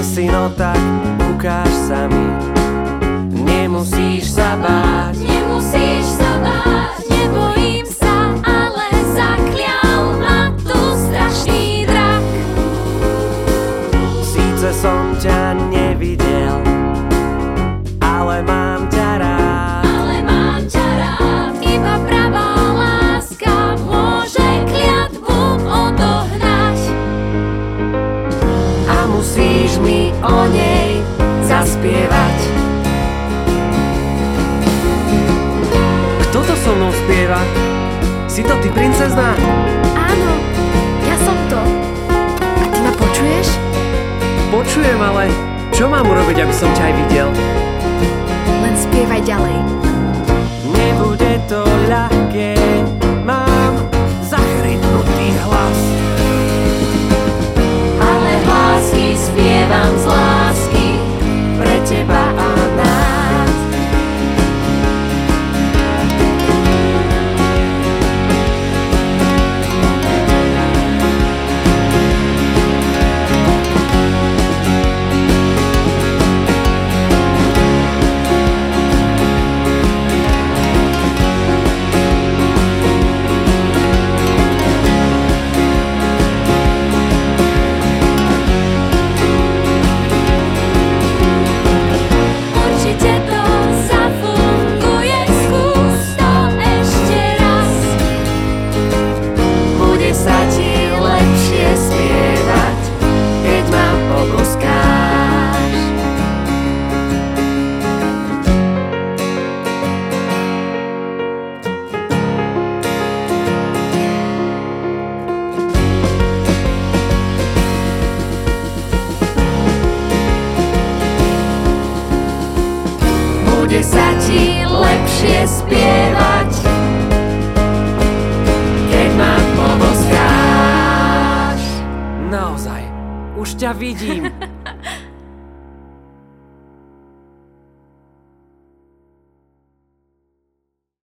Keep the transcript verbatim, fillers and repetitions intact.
si, no tak ukáž sa mi. Nemusíš sa báť, nemusíš sa báť, nebojím sa, ale zaklial ma tu strašný drak. Síce som ťa nevidel, ale mám ťa rád. Ale mám ťa rád, iba pravá láska môže kliatbu odohnať. A musíš mi o nej zaspievať. Kto to so mnou spieva? Si to ty, princezná? Áno, ja som to. A ty ma počuješ? Počujem, ale čo mám urobiť, aby som ťa aj videl? Len spievaj ďalej. Nebude to ľahké, mám zachrypnutý hlas. Ale hlásky spievam z lásky pre teba a nás. Bude sa ti lepšie spievať, keď ma poboskáš. Naozaj, už ťa vidím.